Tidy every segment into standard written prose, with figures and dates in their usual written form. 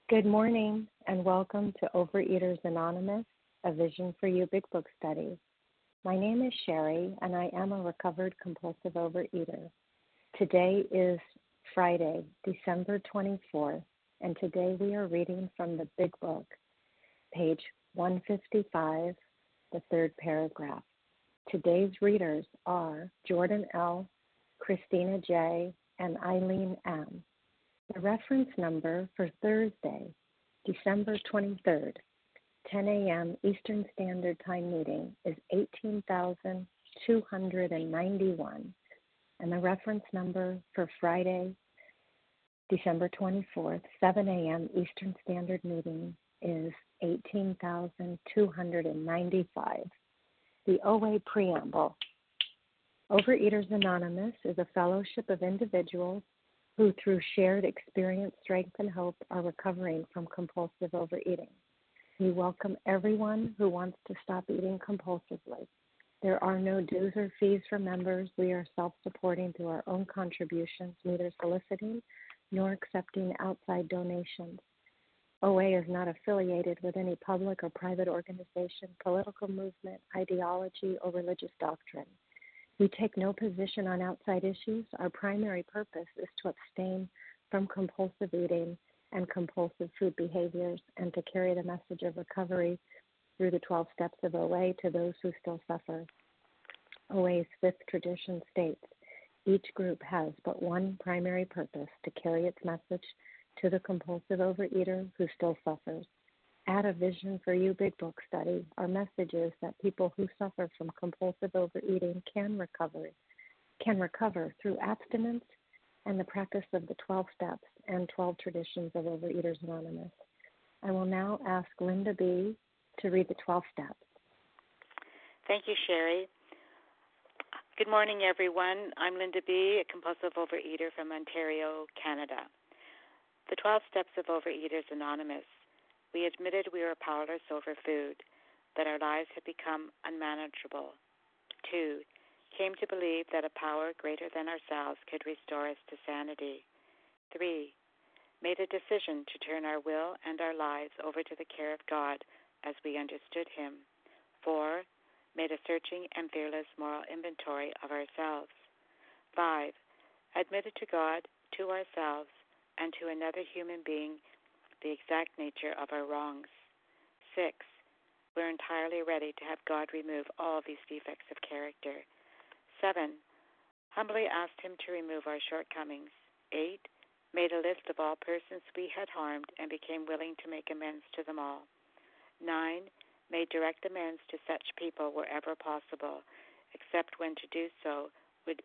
Good morning and welcome to Overeaters Anonymous, a Vision for You Big Book study. My name is Sherry and I am a recovered compulsive overeater. Today is Friday, December 24th, and today we are reading from the Big Book, page 155, the third paragraph. Today's readers are Jordan L., Christina J., and Eileen M. The reference number for Thursday, December 23rd, 10 a.m. Eastern Standard Time meeting is 18,291, and the reference number for Friday, December 24th, 7 a.m. Eastern Standard meeting is 18,295. The OA Preamble. Overeaters Anonymous is a fellowship of individuals who through shared experience, strength, and hope are recovering from compulsive overeating. We welcome everyone who wants to stop eating compulsively. There are no dues or fees for members. We are self-supporting through our own contributions, neither soliciting nor accepting outside donations. OA is not affiliated with any public or private organization, political movement, ideology, or religious doctrine. We take no position on outside issues. Our primary purpose is to abstain from compulsive eating and compulsive food behaviors and to carry the message of recovery through the 12 steps of OA to those who still suffer. OA's fifth tradition states, each group has but one primary purpose, to carry its message to the compulsive overeater who still suffers. At a Vision for You Big Book study, our message is that people who suffer from compulsive overeating can recover through abstinence and the practice of the 12 steps and 12 traditions of Overeaters Anonymous. I will now ask Linda B. to read the 12 steps. Thank you, Sherry. Good morning, everyone. I'm Linda B., a compulsive overeater from Ontario, Canada. The 12 steps of Overeaters Anonymous. We admitted we were powerless over food, that our lives had become unmanageable. 2. Came to believe that a power greater than ourselves could restore us to sanity. 3. Made a decision to turn our will and our lives over to the care of God as we understood Him. 4. Made a searching and fearless moral inventory of ourselves. 5. Admitted to God, to ourselves, and to another human being the exact nature of our wrongs. 6. We're entirely ready to have God remove all these defects of character. 7. Humbly asked Him to remove our shortcomings. 8. Made a list of all persons we had harmed and became willing to make amends to them all. 9. Made direct amends to such people wherever possible, except when to do so would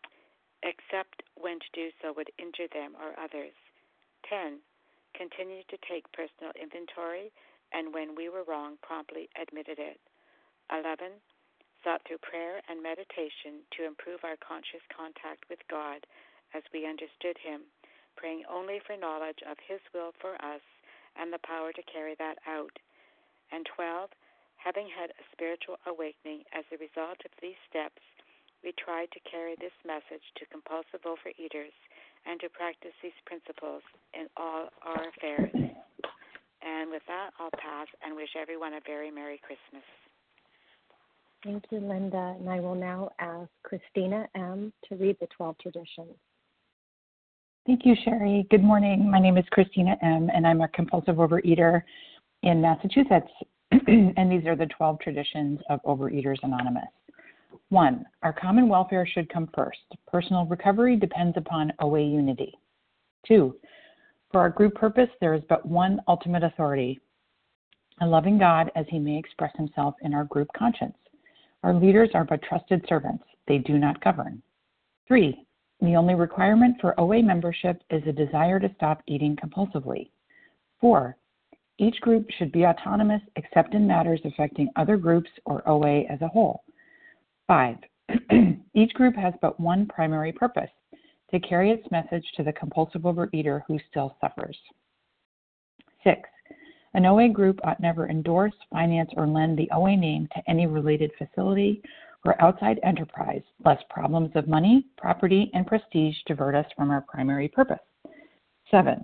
injure them or others. 10. Continued to take personal inventory, and when we were wrong, promptly admitted it. 11. Sought through prayer and meditation to improve our conscious contact with God as we understood Him, praying only for knowledge of His will for us and the power to carry that out. And 12. Having had a spiritual awakening as a result of these steps, we tried to carry this message to compulsive overeaters and to practice these principles in all our affairs. And with that, I'll pass and wish everyone a very Merry Christmas. Thank you, Linda. And I will now ask Christina M. to read the 12 traditions. Thank you, Sherry. Good morning. My name is Christina M., and I'm a compulsive overeater in Massachusetts. And these are the 12 traditions of Overeaters Anonymous. 1. Our common welfare should come first. Personal recovery depends upon OA unity. 2. For our group purpose, there is but one ultimate authority, a loving God as He may express Himself in our group conscience. Our leaders are but trusted servants. They do not govern. 3. The only requirement for OA membership is a desire to stop eating compulsively. 4. Each group should be autonomous except in matters affecting other groups or OA as a whole. 5. Each group has but one primary purpose, to carry its message to the compulsive overeater who still suffers. 6. An OA group ought never endorse, finance, or lend the OA name to any related facility or outside enterprise, lest problems of money, property, and prestige divert us from our primary purpose. 7.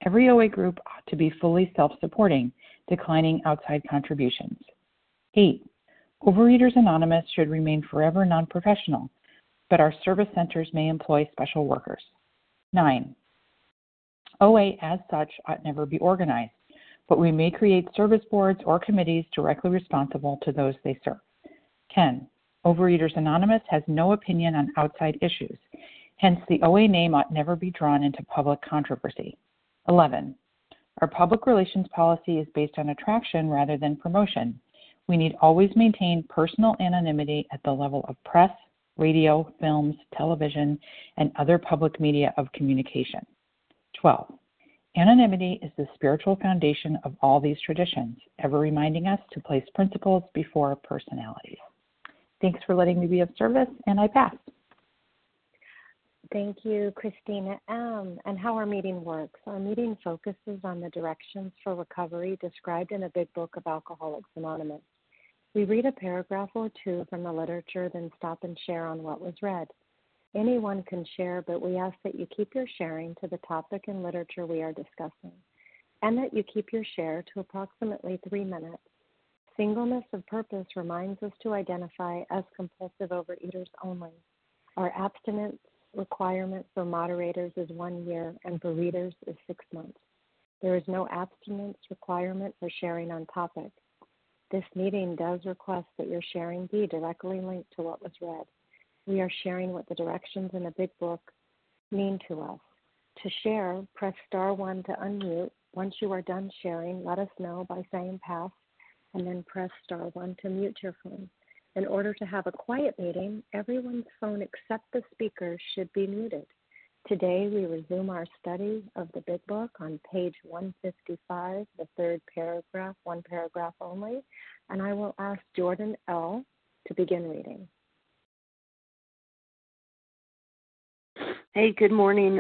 Every OA group ought to be fully self-supporting, declining outside contributions. 8. Overeaters Anonymous should remain forever non-professional, but our service centers may employ special workers. 9. OA as such ought never be organized, but we may create service boards or committees directly responsible to those they serve. 10. Overeaters Anonymous has no opinion on outside issues. Hence, the OA name ought never be drawn into public controversy. 11. Our public relations policy is based on attraction rather than promotion. We need always maintain personal anonymity at the level of press, radio, films, television, and other public media of communication. 12. Anonymity is the spiritual foundation of all these traditions, ever reminding us to place principles before personalities. Thanks for letting me be of service, and I pass. Thank you, Christina M. And how our meeting works. Our meeting focuses on the directions for recovery described in a big book of Alcoholics Anonymous. We read a paragraph or two from the literature, then stop and share on what was read. Anyone can share, but we ask that you keep your sharing to the topic and literature we are discussing, and that you keep your share to approximately 3 minutes. Singleness of purpose reminds us to identify as compulsive overeaters only. Our abstinence requirement for moderators is 1 year, and for readers is 6 months. There is no abstinence requirement for sharing on topic. This meeting does request that your sharing be directly linked to what was read. We are sharing what the directions in the big book mean to us. To share, press star 1 to unmute. Once you are done sharing, let us know by saying pass, and then press star 1 to mute your phone. In order to have a quiet meeting, everyone's phone except the speaker should be muted. Today, we resume our study of the Big Book on page 155, the third paragraph, one paragraph only, and I will ask Jordan L. to begin reading. Hey, good morning.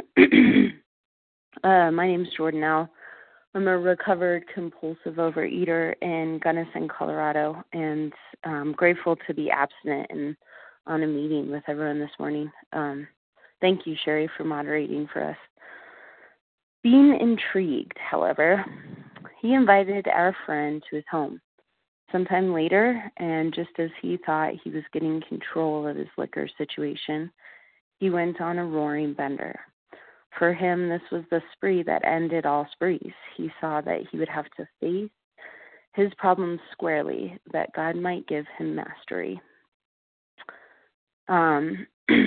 My name is Jordan L. I'm a recovered compulsive overeater in Gunnison, Colorado, and I'm grateful to be abstinent and on a meeting with everyone this morning. Thank you, Sherry, for moderating for us. Being intrigued, however, he invited our friend to his home. Sometime later, and just as he thought he was getting control of his liquor situation, he went on a roaring bender. For him, this was the spree that ended all sprees. He saw that he would have to face his problems squarely, that God might give him mastery. And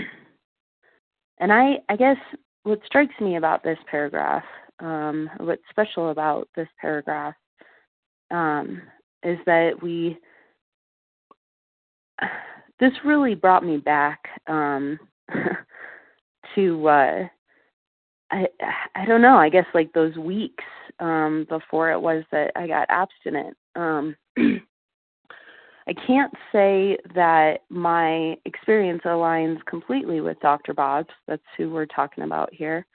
I guess what strikes me about this paragraph, what's special about this paragraph, is that this really brought me back to I don't know, I guess like those weeks before it was that I got abstinent. I can't say that my experience aligns completely with Dr. Bob's. That's who we're talking about here.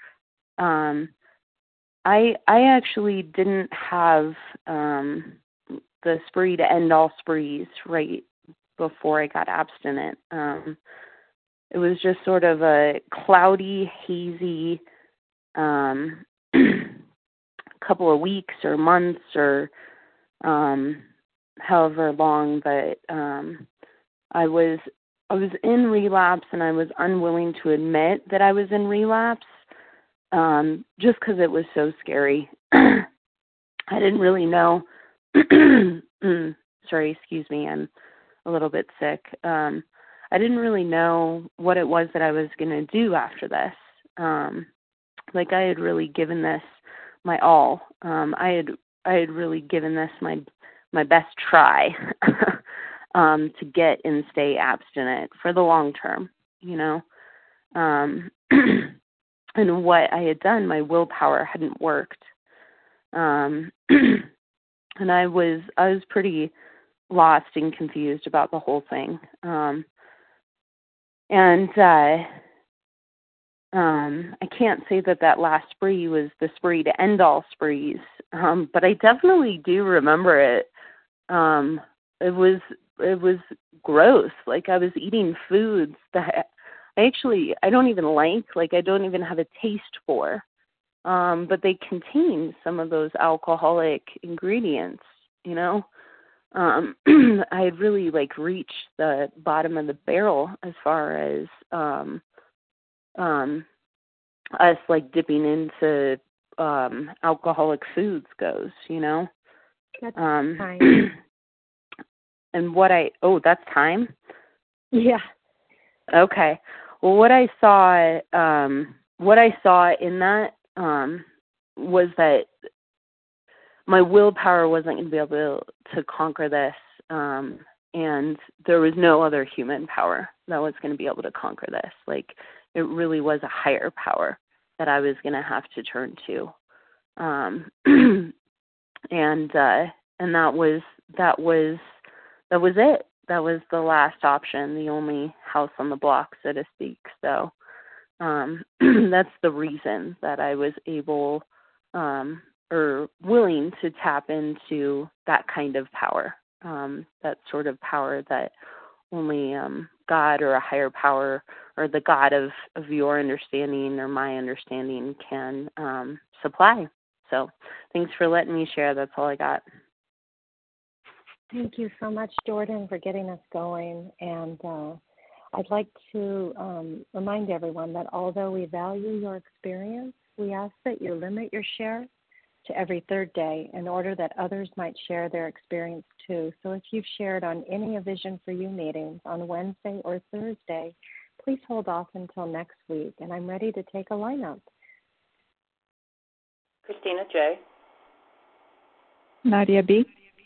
I actually didn't have the spree to end all sprees right before I got abstinent. It was just sort of a cloudy, hazy couple of weeks or months or however long, but I was in relapse, and I was unwilling to admit that I was in relapse just because it was so scary. I didn't really know. Sorry, excuse me, I'm a little bit sick. I didn't really know what it was that I was going to do after this. Like I had really given this my all. I had really given this my best try to get and stay abstinent for the long term, you know. And what I had done, my willpower hadn't worked. And I was pretty lost and confused about the whole thing. I can't say that last spree was the spree to end all sprees, but I definitely do remember it. It was gross. Like I was eating foods that I don't even like I don't even have a taste for. but they contain some of those alcoholic ingredients, you know. I had really reached the bottom of the barrel as far as us dipping into alcoholic foods goes, you know. That's time. And that's time? Yeah. Okay. Well, what I saw in that was that my willpower wasn't going to be able to conquer this, and there was no other human power that was going to be able to conquer this. It really was a higher power that I was going to have to turn to, and that was it. That was the last option, the only house on the block, so to speak. So that's the reason that I was able or willing to tap into that kind of power, that sort of power that only God or a higher power or the God of your understanding or my understanding can supply. So thanks for letting me share. That's all I got. Thank you so much, Jordan, for getting us going. And I'd like to remind everyone that although we value your experience, we ask that you limit your share to every third day in order that others might share their experience too. So if you've shared on any of Vision for You meetings on Wednesday or Thursday, please hold off until next week. And I'm ready to take a lineup. Christina J. Nadia B.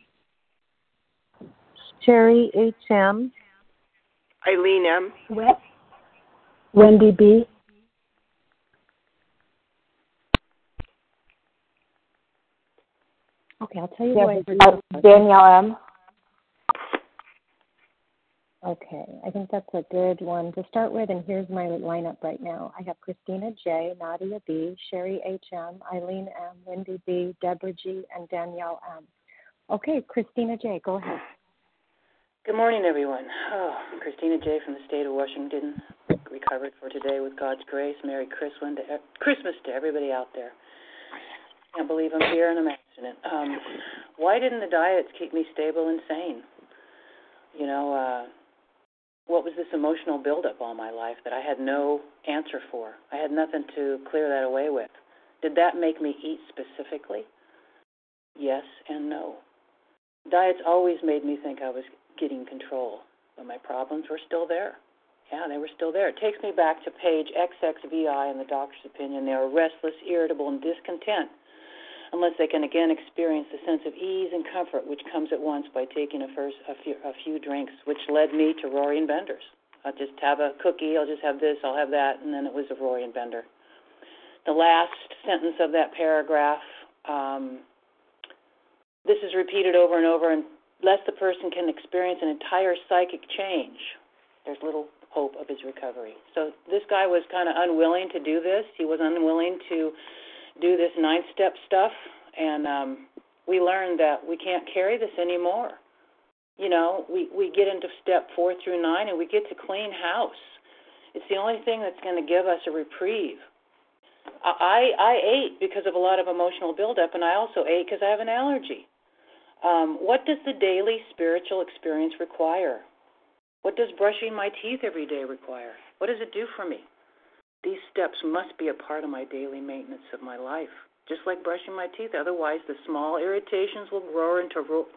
Sherry H.M. Eileen M. Wendy B. Okay, I'll tell you Danielle M. Okay, I think that's a good one to start with, and here's my lineup right now. I have Christina J., Nadia B., Sherry H.M., Eileen M., Wendy B., Deborah G., and Danielle M. Okay, Christina J., go ahead. Good morning, everyone. Christina J. from the state of Washington, recovered for today with God's grace. Merry Christmas to everybody out there. Can't believe I'm here and I'm abstinent. Why didn't the diets keep me stable and sane? You know, what was this emotional buildup all my life that I had no answer for? I had nothing to clear that away with. Did that make me eat specifically? Yes and no. Diets always made me think I was getting control, but my problems were still there. Yeah, they were still there. It takes me back to page XXVI in the doctor's opinion. They are restless, irritable, and discontent unless they can again experience the sense of ease and comfort which comes at once by taking a few drinks, which led me to Rory and Bender's. I'll just have a cookie, I'll just have this, I'll have that, and then it was a Rory and Bender. The last sentence of that paragraph, this is repeated over and over, unless the person can experience an entire psychic change, there's little hope of his recovery. So this guy was kind of unwilling to do this. He was unwilling to do this 9-step stuff, and we learned that we can't carry this anymore. You know, we get into step 4 through 9, and we get to clean house. It's the only thing that's going to give us a reprieve. I ate because of a lot of emotional buildup, and I also ate because I have an allergy. What does the daily spiritual experience require? What does brushing my teeth every day require? What does it do for me? These steps must be a part of my daily maintenance of my life, just like brushing my teeth. Otherwise, the small irritations will grow into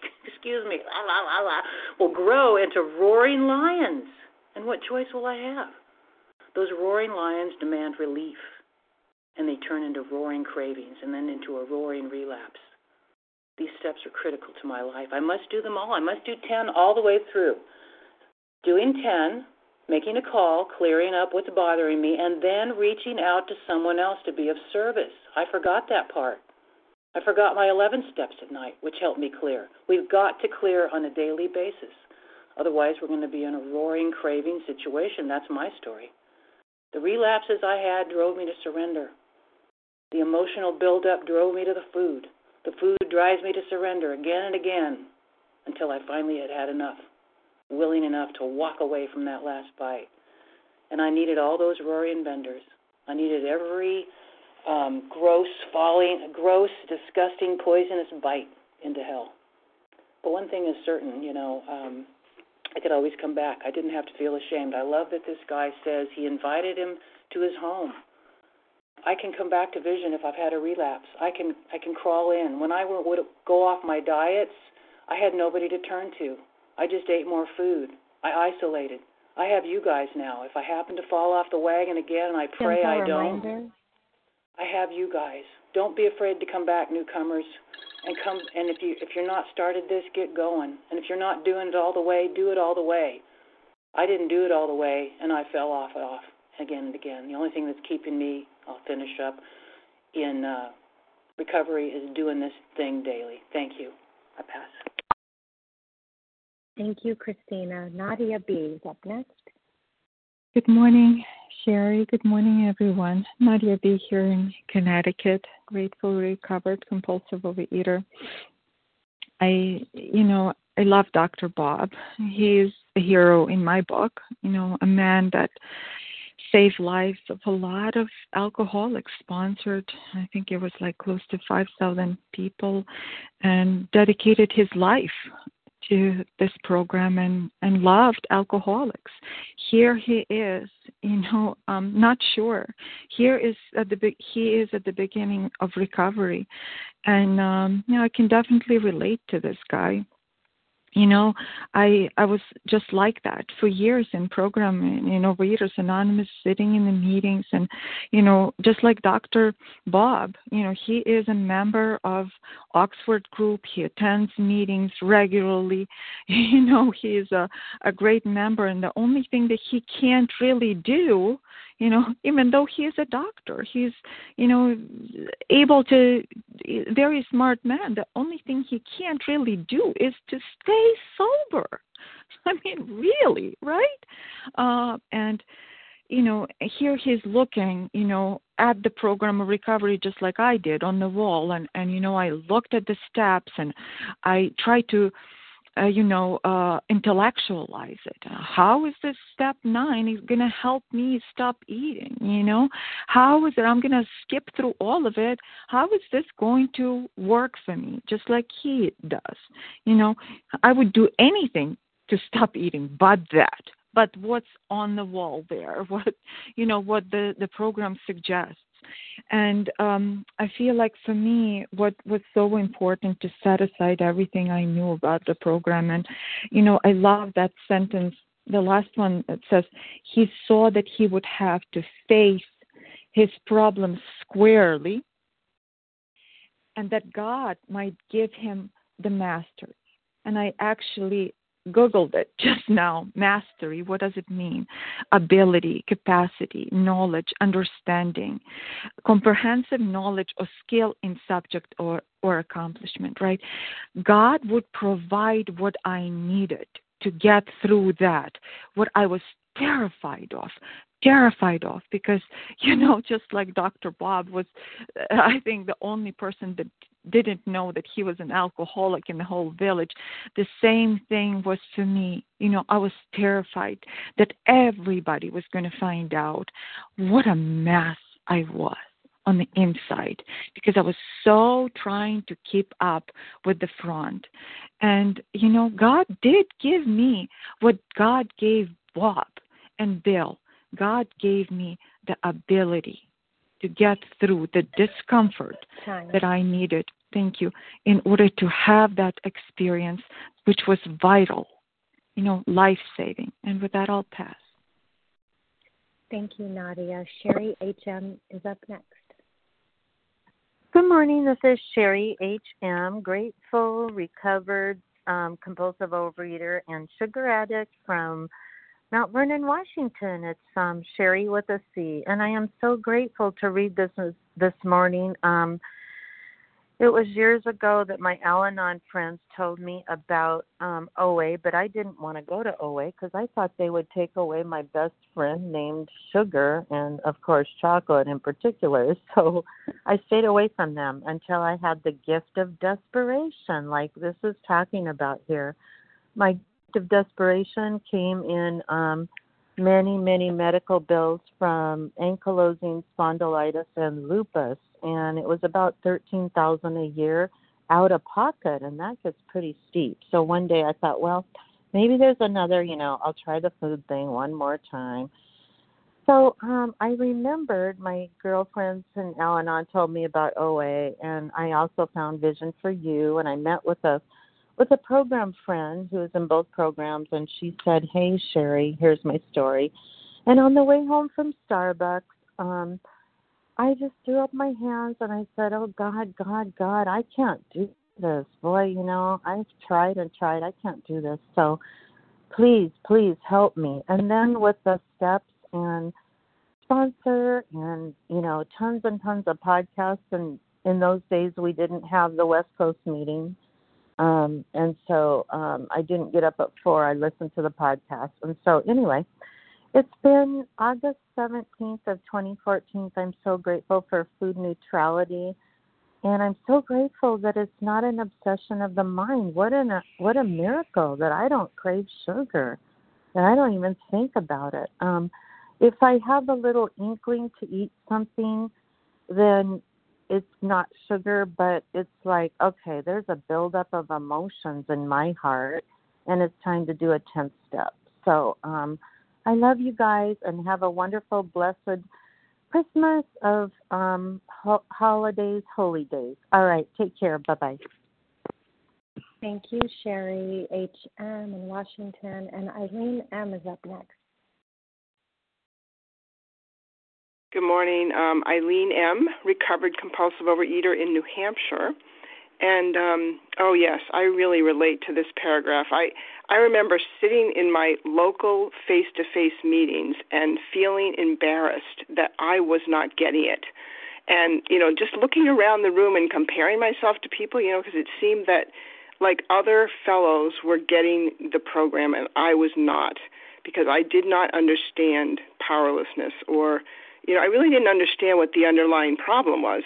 will grow into roaring lions. And what choice will I have? Those roaring lions demand relief, and they turn into roaring cravings and then into a roaring relapse. These steps are critical to my life. I must do them all. I must do 10 all the way through. Doing 10, making a call, clearing up what's bothering me, and then reaching out to someone else to be of service. I forgot that part. I forgot my 11 steps at night, which helped me clear. We've got to clear on a daily basis. Otherwise, we're going to be in a roaring, craving situation. That's my story. The relapses I had drove me to surrender. The emotional buildup drove me to the food. The food drives me to surrender again and again until I finally had enough, willing enough to walk away from that last bite. And I needed all those Rory and Benders. I needed every gross, disgusting, poisonous bite into hell. But one thing is certain, I could always come back. I didn't have to feel ashamed. I love that this guy says he invited him to his home. I can come back to vision if I've had a relapse. I can crawl in. When I would go off my diets, I had nobody to turn to. I just ate more food. I isolated. I have you guys now. If I happen to fall off the wagon again, and I pray I don't, I have you guys. Don't be afraid to come back, newcomers, and come. And if you're not started this, get going. And if you're not doing it all the way, do it all the way. I didn't do it all the way, and I fell off again and again. The only thing that's keeping me, I'll finish up, in recovery is doing this thing daily. Thank you. I pass. Thank you, Christina. Nadia B. is up next. Good morning, Sherry. Good morning, everyone. Nadia B. here in Connecticut, grateful, recovered, compulsive overeater. I love Dr. Bob. He's a hero in my book, a man that saved lives of a lot of alcoholics, sponsored, I think it was like close to 5,000 people, and dedicated his life to this program and loved alcoholics. Here he is, not sure. He is at the beginning of recovery, and I can definitely relate to this guy. I was just like that for years in programming, Overeaters Anonymous, sitting in the meetings, and, just like Dr. Bob, he is a member of Oxford Group. He attends meetings regularly. He is a great member, and the only thing that he can't really do, even though he is a doctor, he's, able to, very smart man, the only thing he can't really do is to stay sober. I mean, really, right? And, here he's looking, at the program of recovery just like I did on the wall. And I looked at the steps and I tried to, intellectualize it. How is this step 9 is going to help me stop eating? How is it I'm going to skip through all of it? How is this going to work for me? Just like he does. I would do anything to stop eating but that. But what's on the wall there? What the program suggests. And I feel like for me, what was so important to set aside everything I knew about the program. And, I love that sentence, the last one that says, he saw that he would have to face his problems squarely and that God might give him the mastery. And I actually Googled it just now. Mastery, what does it mean? Ability, capacity, knowledge, understanding, comprehensive knowledge or skill in subject or accomplishment, right? God would provide what I needed to get through that, what I was terrified of because, just like Dr. Bob was, I think, the only person that didn't know that he was an alcoholic in the whole village. The same thing was for me. I was terrified that everybody was going to find out what a mess I was on the inside because I was so trying to keep up with the front. And, God did give me what God gave Bob and Bill. God gave me the ability to get through the discomfort that I needed, thank you, in order to have that experience, which was vital, life-saving. And with that, I'll pass. Thank you, Nadia. Sherry H.M. is up next. Good morning. This is Sherry H.M., grateful, recovered, compulsive overeater, and sugar addict from Mount Vernon, Washington. It's Sherry with a C, and I am so grateful to read this morning. It was years ago that my Al-Anon friends told me about OA, but I didn't want to go to OA because I thought they would take away my best friend named Sugar and, of course, chocolate in particular. So I stayed away from them until I had the gift of desperation, like this is talking about here. My of desperation came in many, many medical bills from ankylosing spondylitis and lupus, and it was about $13,000 a year out of pocket, and that gets pretty steep. So one day I thought, well, maybe there's another, I'll try the food thing one more time. So I remembered my girlfriends in Al-Anon told me about OA, and I also found Vision for You, and I met with a program friend who was in both programs, and she said, hey, Sherry, here's my story. And on the way home from Starbucks, I just threw up my hands, and I said, oh, God, I can't do this. Boy, I've tried and tried. I can't do this. So please help me. And then with the steps and sponsor and, tons and tons of podcasts, and in those days we didn't have the West Coast meeting. And so I didn't get up at 4. I listened to the podcast. And so anyway, it's been August 17th of 2014. I'm so grateful for food neutrality. And I'm so grateful that it's not an obsession of the mind. What a miracle that I don't crave sugar, that I don't even think about it. If I have a little inkling to eat something, then it's not sugar, but it's like, okay, there's a buildup of emotions in my heart, and it's time to do a 10th step. So I love you guys, and have a wonderful, blessed Christmas of holidays, holy days. All right, take care. Bye-bye. Thank you, Sherry H.M. in Washington, and Eileen M. is up next. Good morning. Eileen M., recovered compulsive overeater in New Hampshire. And, yes, I really relate to this paragraph. I remember sitting in my local face-to-face meetings and feeling embarrassed that I was not getting it. And, just looking around the room and comparing myself to people, because it seemed that, like, other fellows were getting the program and I was not, because I did not understand powerlessness, or I really didn't understand what the underlying problem was.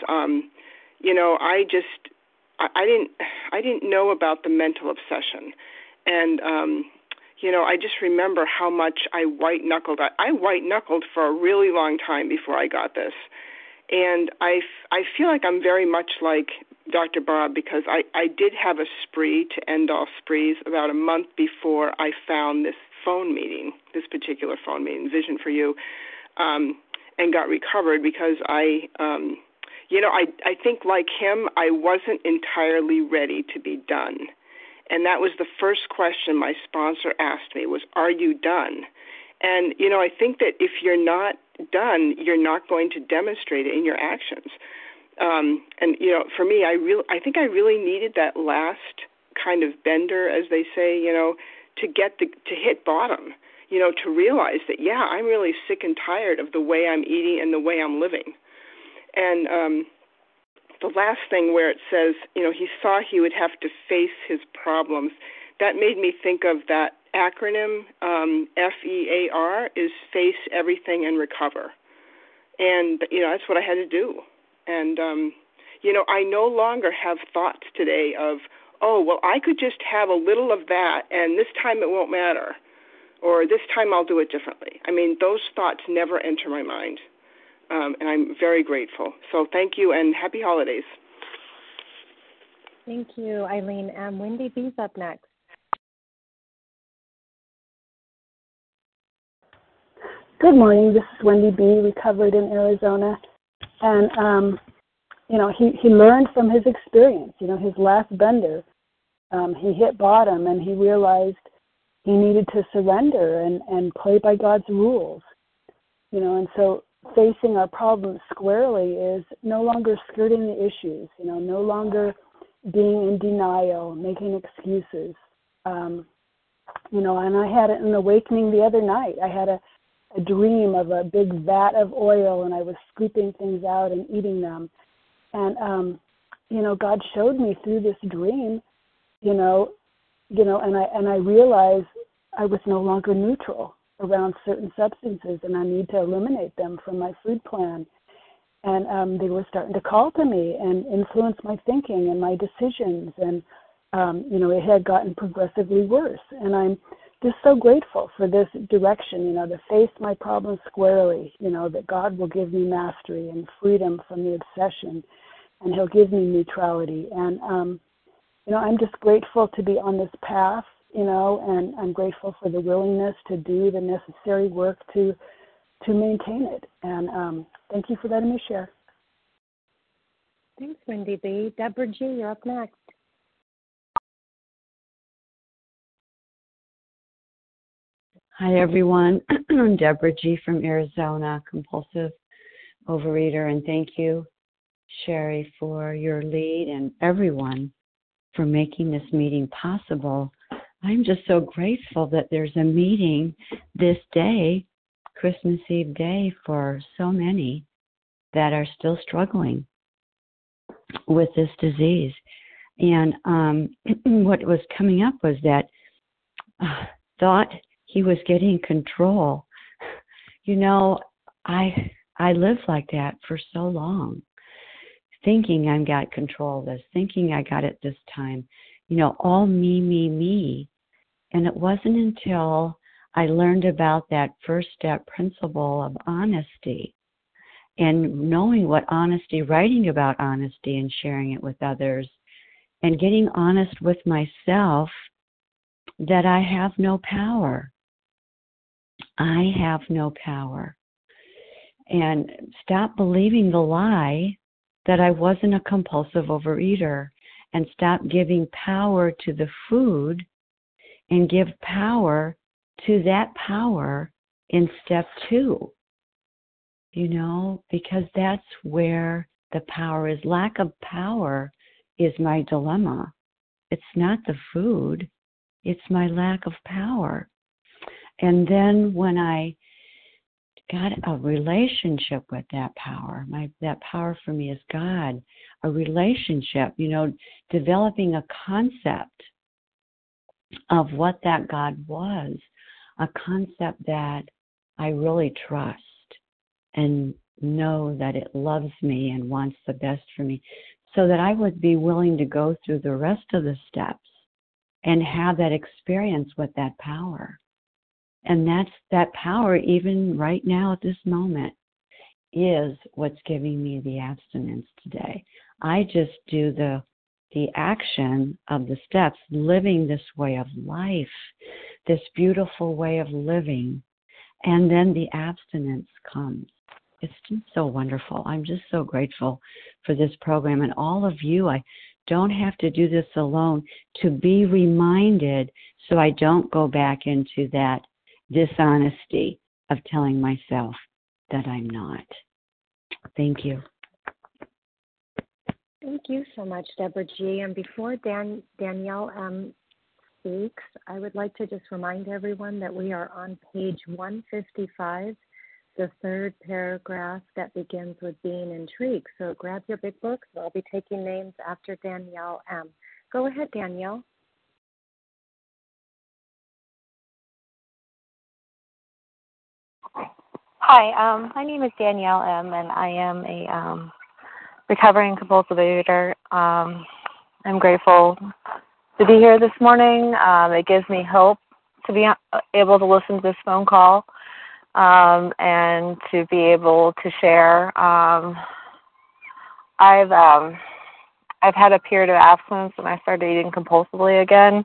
I didn't know about the mental obsession. And, I just remember how much I white-knuckled. I white-knuckled for a really long time before I got this. And I feel like I'm very much like Dr. Bob, because I did have a spree to end all sprees about a month before I found this particular phone meeting, Vision for You, and got recovered, because I think like him, I wasn't entirely ready to be done. And that was the first question my sponsor asked me was, are you done? And, I think that if you're not done, you're not going to demonstrate it in your actions. For me, I think I really needed that last kind of bender, as they say, to hit bottom. To realize that, I'm really sick and tired of the way I'm eating and the way I'm living. And the last thing where it says, he saw he would have to face his problems, that made me think of that acronym, FEAR, is face everything and recover. And, that's what I had to do. And, I no longer have thoughts today of, I could just have a little of that and this time it won't matter. Or this time I'll do it differently. I mean, those thoughts never enter my mind, and I'm very grateful. So thank you, and happy holidays. Thank you, Eileen M. Wendy B's up next. Good morning. This is Wendy B., recovered in Arizona. And, he learned from his experience, his last bender. He hit bottom, and he realized he needed to surrender and play by God's rules, and so facing our problems squarely is no longer skirting the issues, no longer being in denial, making excuses. And I had an awakening the other night. I had a dream of a big vat of oil, and I was scooping things out and eating them. And, God showed me through this dream, and I realized I was no longer neutral around certain substances, and I need to eliminate them from my food plan. And they were starting to call to me and influence my thinking and my decisions. And, it had gotten progressively worse. And I'm just so grateful for this direction, to face my problems squarely, that God will give me mastery and freedom from the obsession, and He'll give me neutrality. And, I'm just grateful to be on this path, and I'm grateful for the willingness to do the necessary work to maintain it. And thank you for letting me share. Thanks, Wendy B. Deborah G., you're up next. Hi, everyone. Deborah G. from Arizona, compulsive overeater, and thank you, Sherry, for your lead and everyone for making this meeting possible. I'm just so grateful that there's a meeting this day, Christmas Eve day, for so many that are still struggling with this disease. And what was coming up was that thought he was getting control. I lived like that for so long, thinking I got control of this, thinking I got it this time, all me, me, me. And it wasn't until I learned about that first step principle of honesty and knowing what honesty, writing about honesty and sharing it with others and getting honest with myself, that I have no power. I have no power. And stop believing the lie that I wasn't a compulsive overeater, and stop giving power to the food and give power to that power in step 2. Because that's where the power is. Lack of power is my dilemma. It's not the food. It's my lack of power. And then when I got a relationship with that power, that power for me is God, a relationship, developing a concept of what that God was, a concept that I really trust and know that it loves me and wants the best for me, so that I would be willing to go through the rest of the steps and have that experience with that power. And that power, even right now at this moment, is what's giving me the abstinence today. I just do the action of the steps, living this way of life, this beautiful way of living, and then the abstinence comes. It's just so wonderful. I'm just so grateful for this program and all of you. I don't have to do this alone, to be reminded so I don't go back into that dishonesty of telling myself that I'm not. Thank you. Thank you so much, Deborah G. And before Danielle M. speaks, I would like to just remind everyone that we are on page 155, the third paragraph that begins with being intrigued. So grab your big books. I'll be taking names after Danielle M. Go ahead, Danielle. Hi, my name is Danielle M., and I am a recovering compulsive overeater. I'm grateful to be here this morning. It gives me hope to be able to listen to this phone call and to be able to share. I've had a period of abstinence when I started eating compulsively again,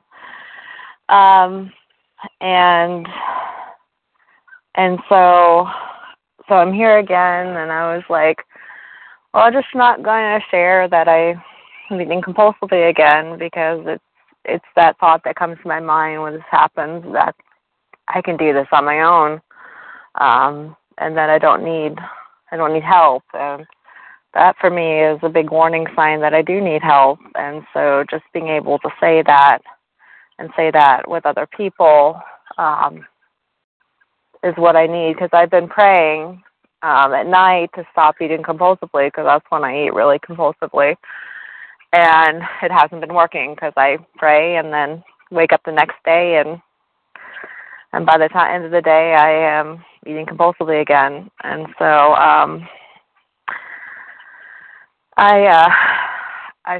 and so I'm here again, and I was like, well, I'm just not going to share that I'm eating compulsively again, because it's that thought that comes to my mind when this happens, that I can do this on my own, and that I don't need help. And that for me is a big warning sign that I do need help. And so just being able to say that and say that with other people is what I need, because I've been praying at night to stop eating compulsively, because that's when I eat really compulsively. And it hasn't been working, because I pray and then wake up the next day, and by the end of the day, I am eating compulsively again. And so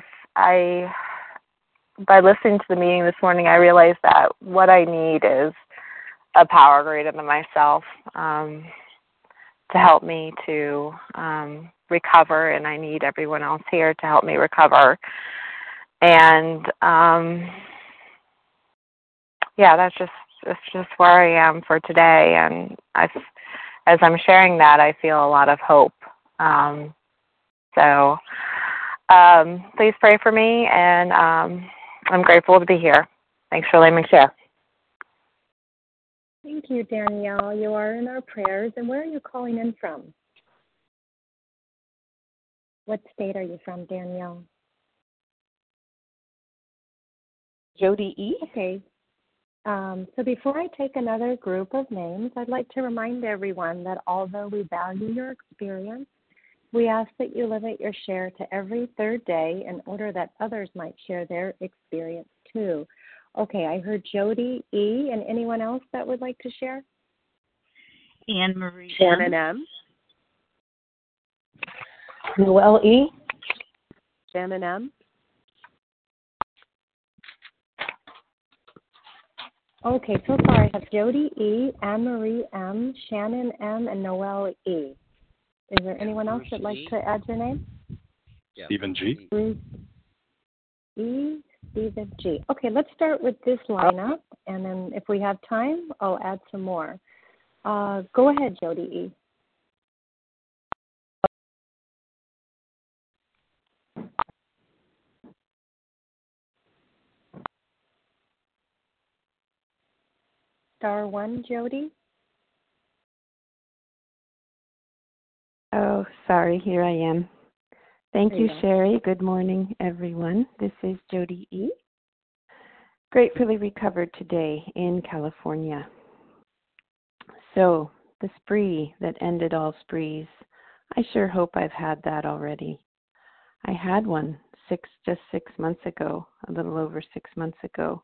by listening to the meeting this morning, I realized that what I need is a power greater than myself to help me to recover, and I need everyone else here to help me recover. And that's just where I am for today. And as I'm sharing that, I feel a lot of hope. So please pray for me, and I'm grateful to be here. Thanks for letting me share. Thank you, Danielle. You are in our prayers. And where are you calling in from? What state are you from, Danielle? Jody E. Okay. So before I take another group of names, I'd like to remind everyone that although we value your experience, we ask that you limit your share to every third day in order that others might share their experience too. Okay, I heard Jody E. And anyone else that would like to share? Anne Marie. Shannon M. Noelle E. Shannon M. Okay, so far I have Jody E., Anne-Marie M., Shannon M., and Noelle E. Is there anyone else that'd like to add your name? Yeah. Stephen G. Bruce E., Stephen G. Okay, let's start with this lineup, and then if we have time, I'll add some more. Go ahead, Jody E. Star 1, Jody. Oh, sorry, here I am. Thank you, Sherry. Good morning, everyone. This is Jody E. Gratefully recovered today in California. So, the spree that ended all sprees, I sure hope I've had that already. I had one just 6 months ago, a little over 6 months ago.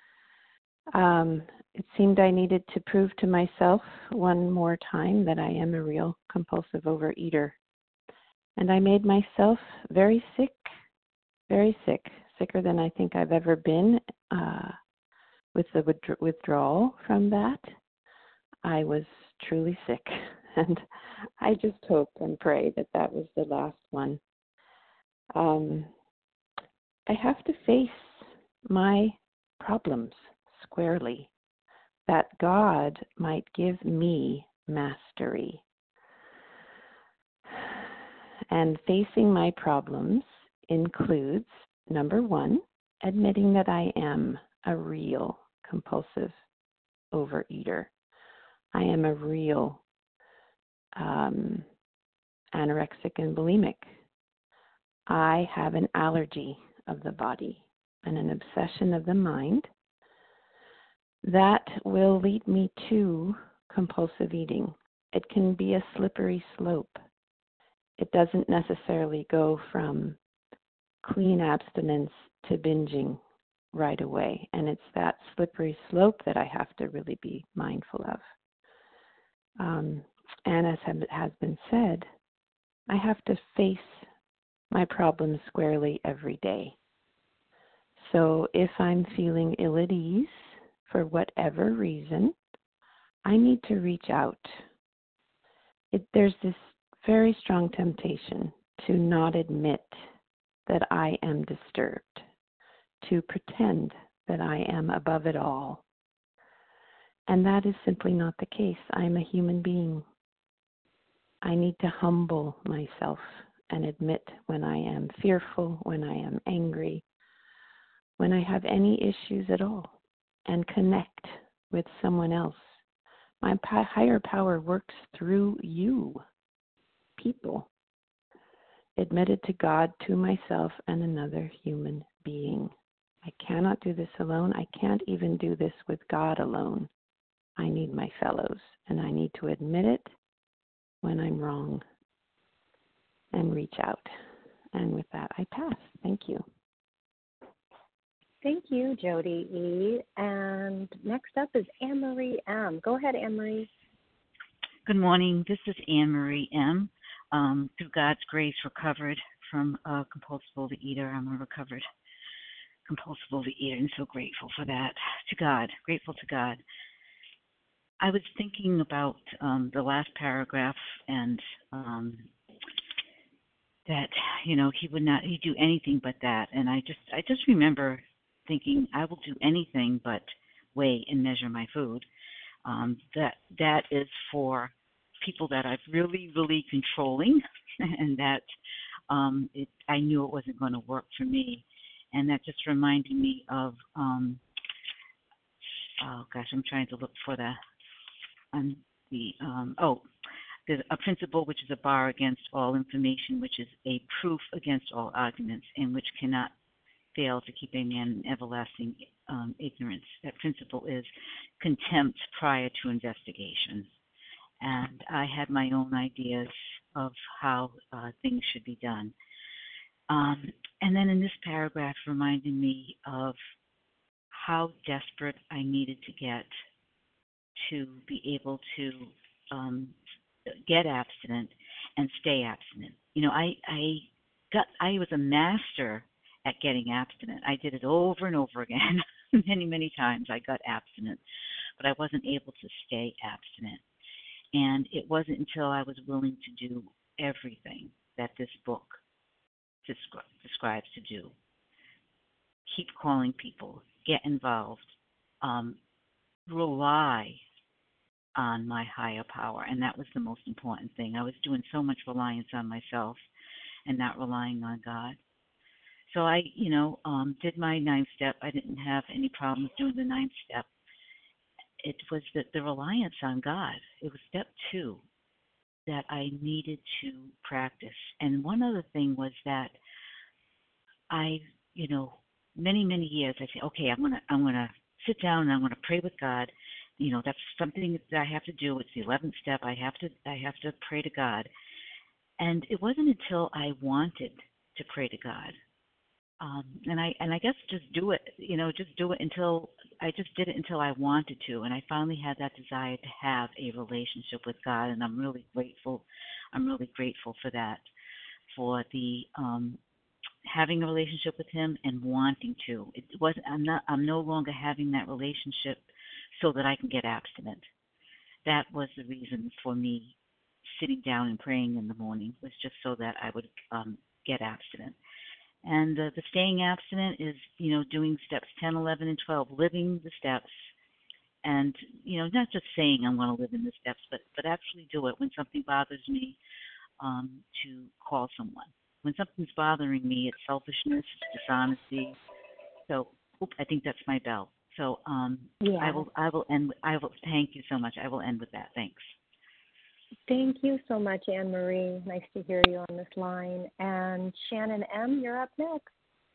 It seemed I needed to prove to myself one more time that I am a real compulsive overeater. And I made myself very sick, sicker than I think I've ever been with the withdrawal from that. I was truly sick, and I just hope and pray that that was the last one. I have to face my problems squarely, that God might give me mastery. And facing my problems includes, number one, admitting that I am a real compulsive overeater. I am a real anorexic and bulimic. I have an allergy of the body and an obsession of the mind that will lead me to compulsive eating. It can be a slippery slope. It doesn't necessarily go from clean abstinence to binging right away. And it's that slippery slope that I have to really be mindful of. And as has been said, I have to face my problems squarely every day. So if I'm feeling ill at ease for whatever reason, I need to reach out. There's this very strong temptation to not admit that I am disturbed, to pretend that I am above it all. And that is simply not the case. I'm a human being. I need to humble myself and admit when I am fearful, when I am angry, when I have any issues at all, and connect with someone else. My higher power works through you, people. Admit it to God, to myself, and another human being. I cannot do this alone. I can't even do this with God alone. I need my fellows, and I need to admit it when I'm wrong and reach out. And with that, I pass. Thank you. Thank you, Jody E. And next up is Anne-Marie M. Go ahead, Anne-Marie. Good morning. This is Anne-Marie M. Through God's grace, recovered from a compulsive overeater. I'm a recovered compulsive overeater and so grateful for that. To God, grateful to God. I was thinking about the last paragraph and that he'd do anything but that, and I just remember thinking I will do anything but weigh and measure my food. That is for people that I've really controlling, and that I knew it wasn't going to work for me, and that just reminded me of I'm trying to look for there's a principle which is a bar against all information, which is a proof against all arguments, and which cannot fail to keep a man in everlasting ignorance. That principle is contempt prior to investigation. And I had my own ideas of how things should be done. And then in this paragraph reminded me of how desperate I needed to get to be able to get abstinent and stay abstinent. I was a master at getting abstinent. I did it over and over again. Many times I got abstinent, but I wasn't able to stay abstinent. And it wasn't until I was willing to do everything that this book describes to do. Keep calling people, get involved, rely on my higher power. And that was the most important thing. I was doing so much reliance on myself and not relying on God. So I, did my 9th step. I didn't have any problems doing the 9th step. It was the reliance on God. It was step 2 that I needed to practice. And one other thing was that I, many years I say, okay, I'm gonna sit down and I'm gonna pray with God. That's something that I have to do. It's the 11th step. I have to pray to God. And it wasn't until I wanted to pray to God. And I guess just do it until I just did it until I wanted to, and I finally had that desire to have a relationship with God, and I'm really grateful. I'm really grateful for that, for the having a relationship with Him and wanting to. It wasn't. I'm no longer having that relationship so that I can get abstinent. That was the reason for me sitting down and praying in the morning, was just so that I would get abstinent. And the staying abstinent is, doing steps 10, 11, and 12, living the steps, and, not just saying I want to live in the steps, but actually do it. When something bothers me, to call someone. When something's bothering me, it's selfishness, it's dishonesty. So, I think that's my bell. So, yeah. I will end. Thank you so much. I will end with that. Thanks. Thank you so much, Anne Marie. Nice to hear you on this line. And Shannon M., you're up next.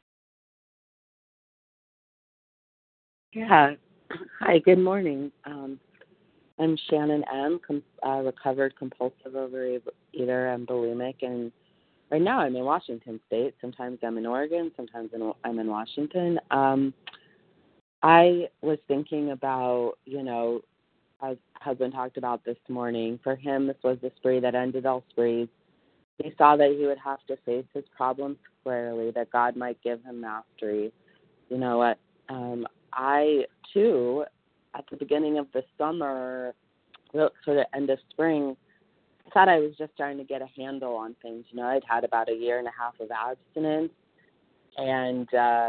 Yeah. Hi, good morning. I'm Shannon M., recovered compulsive overeater and bulimic, and right now I'm in Washington State. Sometimes I'm in Oregon, sometimes I'm in Washington. I was thinking about, as husband talked about this morning, for him this was the spree that ended all sprees. He saw that he would have to face his problems squarely, that God might give him mastery. You know what? I, too, at the beginning of the summer, sort of end of spring, thought I was just starting to get a handle on things. I'd had about a year and a half of abstinence, and,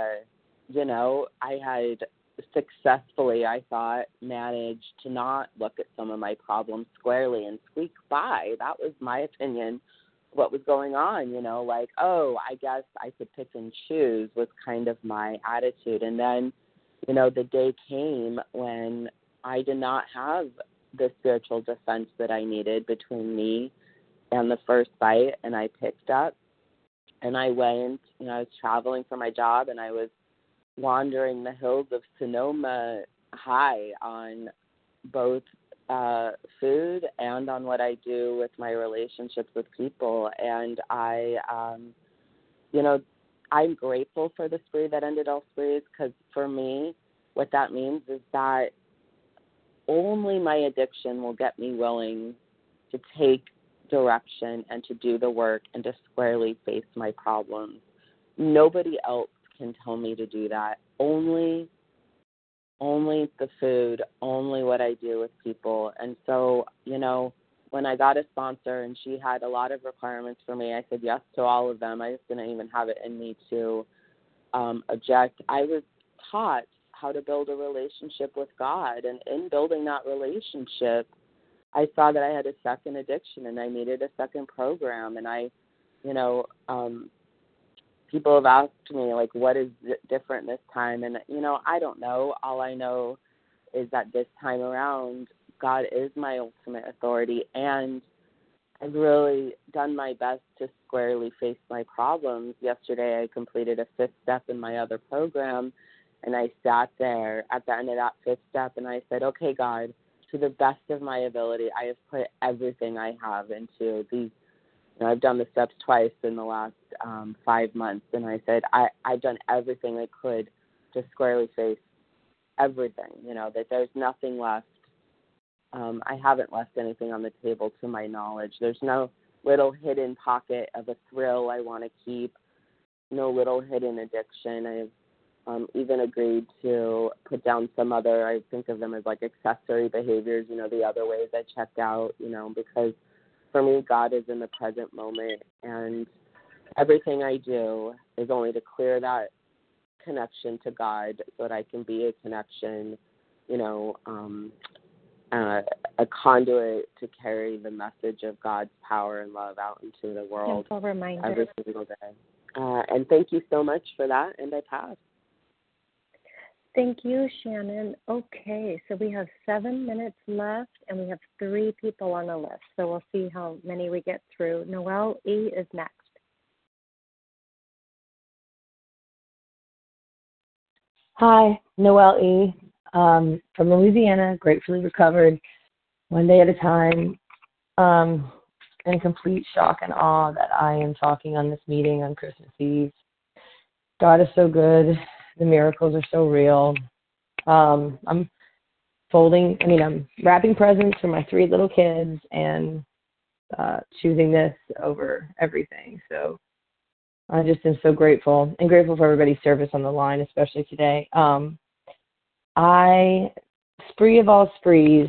I had successfully, I thought, managed to not look at some of my problems squarely and squeak by. That was my opinion of what was going on, I guess I could pick and choose was kind of my attitude. And then, the day came when I did not have the spiritual defense that I needed between me and the first bite, and I picked up and I went, I was traveling for my job, and I was wandering the hills of Sonoma high on both food and on what I do with my relationships with people. And I'm grateful for the spree that ended all sprees, because for me, what that means is that only my addiction will get me willing to take direction and to do the work and to squarely face my problems. Nobody else can tell me to do that. Only only the food, only what I do with people. And so, when I got a sponsor and she had a lot of requirements for me, I said yes to all of them. I just didn't even have it in me to object. I was taught how to build a relationship with God. And in building that relationship, I saw that I had a second addiction and I needed a second program. And people have asked me, like, what is different this time? And, I don't know. All I know is that this time around, God is my ultimate authority. And I've really done my best to squarely face my problems. Yesterday, I completed a 5th step in my other program. And I sat there at the end of that 5th step and I said, okay, God, to the best of my ability, I have put everything I have into these. I've done the steps twice in the last 5 months. And I said, I've done everything I could to squarely face everything, that there's nothing left. I haven't left anything on the table to my knowledge. There's no little hidden pocket of a thrill I want to keep, no little hidden addiction. I've even agreed to put down some other, I think of them as like accessory behaviors, the other ways I checked out, because for me, God is in the present moment, and everything I do is only to clear that connection to God so that I can be a connection, a conduit to carry the message of God's power and love out into the world every single day. And thank you so much for that, and I pass. Thank you, Shannon. Okay, so we have 7 minutes left, and we have 3 people on the list. So we'll see how many we get through. Noelle E. is next. Hi, Noelle E. From Louisiana, gratefully recovered, one day at a time, in complete shock and awe that I am talking on this meeting on Christmas Eve. God is so good. The miracles are so real. I'm wrapping presents for my 3 little kids and choosing this over everything. So I just am so grateful, and grateful for everybody's service on the line, especially today. Spree of all sprees,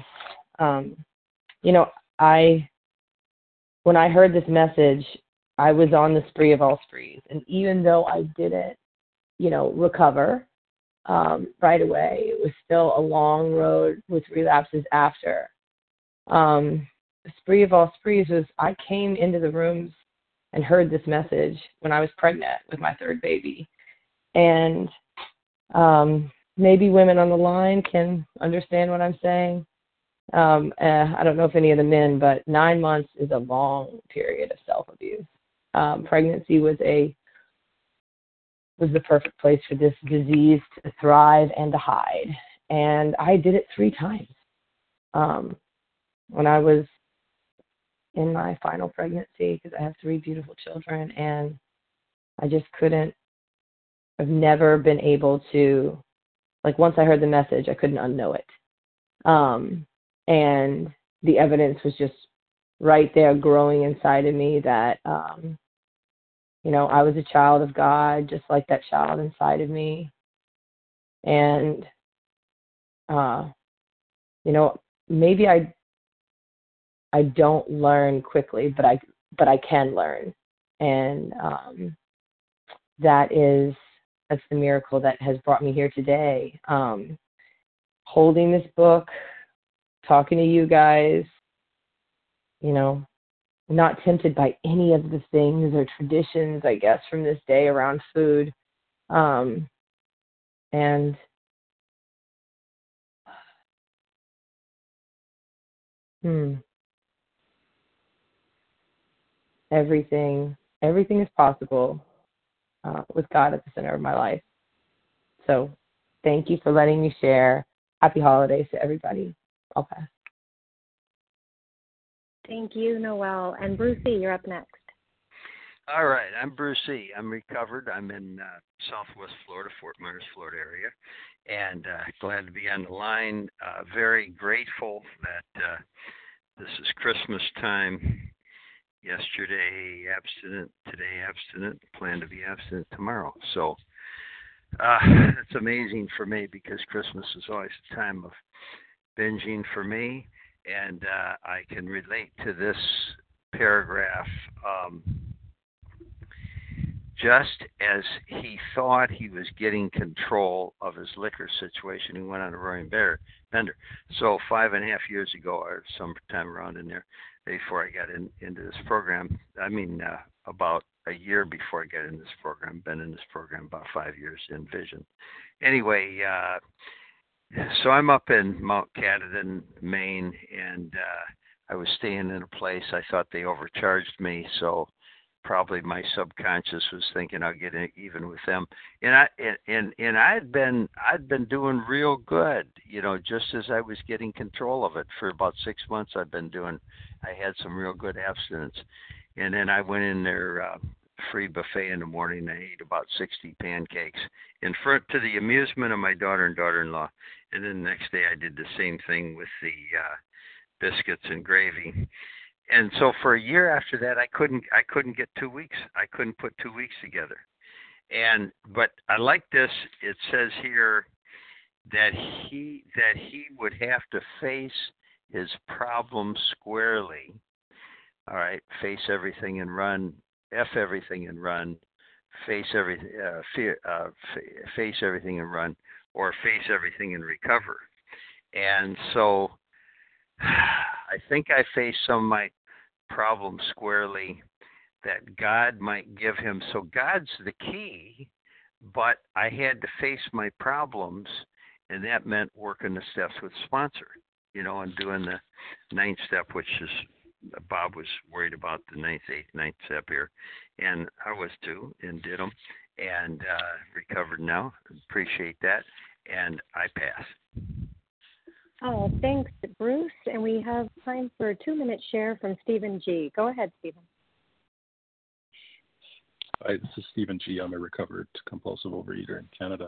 when I heard this message, I was on the spree of all sprees. And even though I didn't, recover right away, it was still a long road with relapses after. The spree of all sprees was I came into the rooms and heard this message when I was pregnant with my 3rd baby. And maybe women on the line can understand what I'm saying. I don't know if any of the men, but 9 months is a long period of self-abuse. Pregnancy was the perfect place for this disease to thrive and to hide. And I did it 3 times. When I was in my final pregnancy, because I have 3 beautiful children, and I just I've never been able to, once I heard the message, I couldn't unknow it. And the evidence was just right there growing inside of me that, I was a child of God, just like that child inside of me. And, maybe I don't learn quickly, but I can learn. And that's the miracle that has brought me here today. Holding this book, talking to you guys, not tempted by any of the things or traditions, I guess, from this day around food. And everything is possible with God at the center of my life. So thank you for letting me share. Happy holidays to everybody. I'll pass. Thank you, Noelle. And Brucey, you're up next. All right, I'm Bruce E. I'm recovered. I'm in Southwest Florida, Fort Myers, Florida area, and glad to be on the line. Very grateful that this is Christmas time. Yesterday abstinent, today abstinent, plan to be abstinent tomorrow. So It's amazing for me because Christmas is always a time of binging for me, and I can relate to this paragraph. Just as he thought he was getting control of his liquor situation, he went on a roaring bender. So 5.5 years ago, or sometime around in there, before I got into this program, about a year before I got in this program, been in this program about 5 years in Vision. Anyway, so I'm up in Mount Katahdin, Maine, and I was staying in a place. I thought they overcharged me, so probably my subconscious was thinking I'll get even with them. And I'd been doing real good, just as I was getting control of it for about 6 months. I had some real good abstinence. And then I went in their free buffet in the morning. I ate about 60 pancakes in front, to the amusement of my daughter and daughter-in-law. And then the next day I did the same thing with the biscuits and gravy. And so for a year after that, I couldn't get 2 weeks. I couldn't put 2 weeks together. But I like this. It says here that he would have to face his problem squarely. All right, face everything and run. F everything and run. Face everything. Face everything and run, or face everything and recover. And so I think I faced some of my problems squarely that God might give him. So God's the key, but I had to face my problems, and that meant working the steps with sponsor, and doing the 9th step, which is, Bob was worried about the 9th, 8th, 9th step here, and I was too, and did them, and recovered now. Appreciate that, and I pass. Oh, thanks, Bruce. And we have time for a 2-minute share from Stephen G. Go ahead, Stephen. Hi, this is Stephen G. I'm a recovered compulsive overeater in Canada.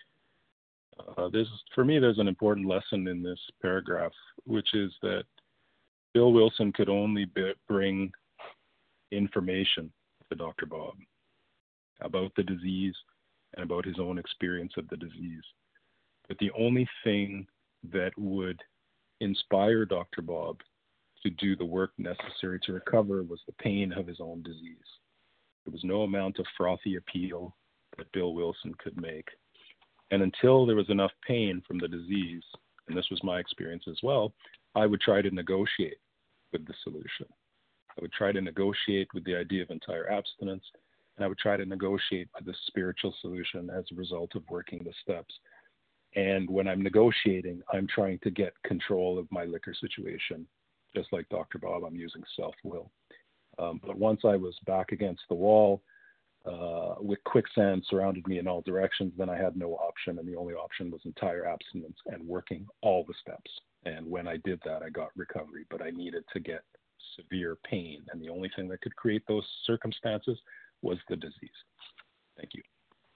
For me, there's an important lesson in this paragraph, which is that Bill Wilson could only bring information to Dr. Bob about the disease and about his own experience of the disease. But the only thing that would inspire Dr. Bob to do the work necessary to recover was the pain of his own disease. There was no amount of frothy appeal that Bill Wilson could make. And until there was enough pain from the disease, and this was my experience as well, I would try to negotiate with the solution. I would try to negotiate with the idea of entire abstinence, and I would try to negotiate with the spiritual solution as a result of working the steps. And when I'm negotiating, I'm trying to get control of my liquor situation. Just like Dr. Bob, I'm using self-will. But once I was back against the wall, with quicksand surrounded me in all directions, then I had no option. And the only option was entire abstinence and working all the steps. And when I did that, I got recovery. But I needed to get severe pain. And the only thing that could create those circumstances was the disease. Thank you.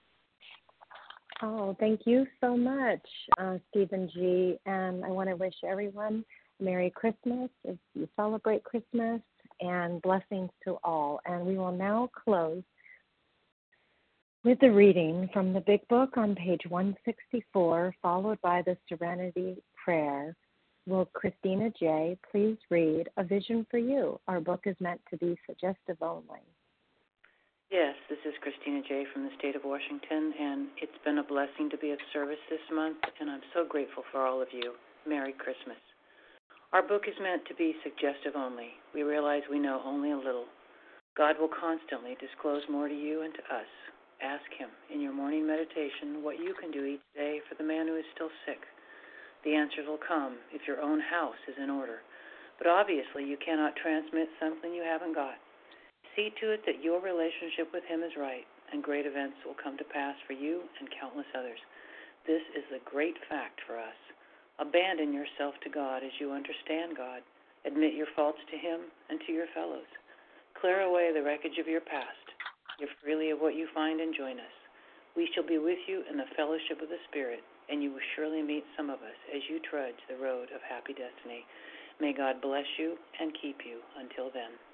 Oh, thank you so much, Stephen G. And I want to wish everyone a Merry Christmas as you celebrate Christmas, and blessings to all. And we will now close with the reading from the Big Book on page 164, followed by the Serenity Prayer. Will Christina J. please read A Vision for You? Our book is meant to be suggestive only. Yes, this is Christina J. from the state of Washington, and it's been a blessing to be of service this month, and I'm so grateful for all of you. Merry Christmas. Our book is meant to be suggestive only. We realize we know only a little. God will constantly disclose more to you and to us. Ask Him in your morning meditation what you can do each day for the man who is still sick. The answers will come if your own house is in order. But obviously you cannot transmit something you haven't got. See to it that your relationship with Him is right, and great events will come to pass for you and countless others. This is the great fact for us. Abandon yourself to God as you understand God. Admit your faults to Him and to your fellows. Clear away the wreckage of your past. Give freely of what you find and join us. We shall be with you in the fellowship of the Spirit, and you will surely meet some of us as you trudge the road of happy destiny. May God bless you and keep you until then.